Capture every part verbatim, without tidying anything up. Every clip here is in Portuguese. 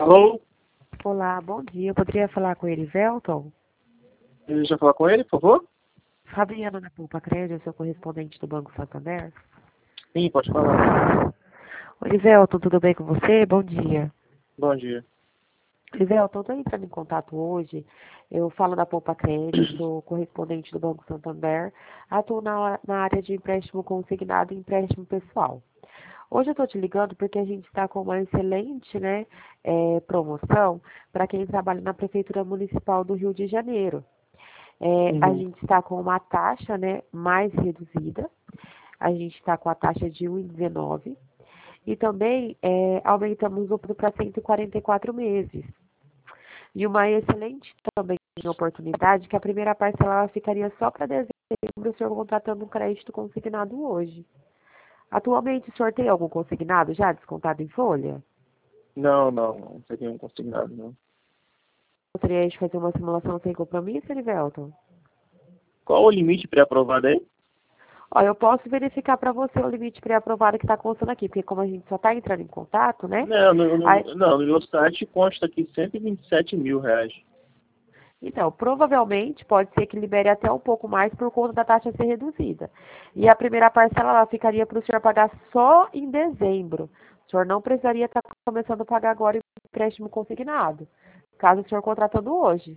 Alô? Olá, bom dia. Eu poderia falar com ele, Velton? Deixa eu falar com ele, por favor? Fabiana da Poupa Crédito, eu sou correspondente do Banco Santander. Sim, pode falar. Oi, Velton, tudo bem com você? Bom dia. Bom dia. Velton, estou entrando em contato hoje. Eu falo da Poupa Crédito, sou correspondente do Banco Santander. Atuo na, na área de empréstimo consignado e empréstimo pessoal. Hoje eu estou te ligando porque a gente está com uma excelente, né, é, promoção para quem trabalha na Prefeitura Municipal do Rio de Janeiro. É, a Uhum. gente está com uma taxa, né, mais reduzida. A gente está com a taxa de um vírgula dezenove. E também é, aumentamos o para cento e quarenta e quatro meses. E uma excelente também oportunidade que a primeira parcela ela ficaria só para dezembro, o senhor contratando um crédito consignado hoje. Atualmente, o senhor tem algum consignado já descontado em folha? Não, não, não seria um consignado, não. Gostaria de fazer uma simulação sem compromisso, Elivelton? Qual o limite pré-aprovado aí? Ó, eu posso verificar para você o limite pré-aprovado que está constando aqui, porque como a gente só está entrando em contato, né? Não, no, no, Aí, não, no meu site consta aqui cento e vinte e sete mil reais. então, provavelmente pode ser que libere até um pouco mais por conta da taxa ser reduzida. E a primeira parcela ela ficaria para o senhor pagar só em dezembro. O senhor não precisaria estar começando a pagar agora o empréstimo consignado, caso o senhor contratando hoje.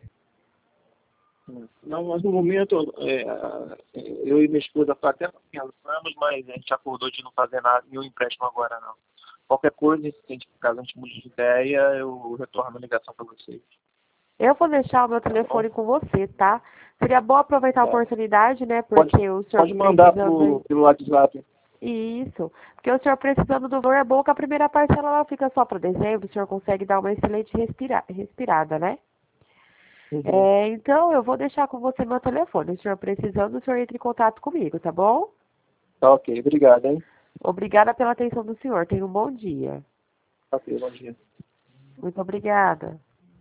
Não, mas no momento, é, eu e minha esposa até pensamos, mas a gente acordou de não fazer nada, nenhum empréstimo agora, não. Qualquer coisa, caso a gente mude de ideia, eu retorno a ligação para vocês. Eu vou deixar o meu telefone com você, tá? Seria bom aproveitar a Tá. oportunidade, né? Pode, Porque o senhor pode mandar precisando... pro, pelo WhatsApp. Isso. Porque o senhor precisando do valor é bom que a primeira parcela ela fica só para dezembro, o senhor consegue dar uma excelente respira... respirada, né? Uhum. É, então, eu vou deixar com você meu telefone. O senhor precisando, o senhor entre em contato comigo, tá bom? Tá ok, obrigado, hein? Obrigada pela atenção do senhor. Tenha um bom dia. Ok, bom dia. Muito obrigada.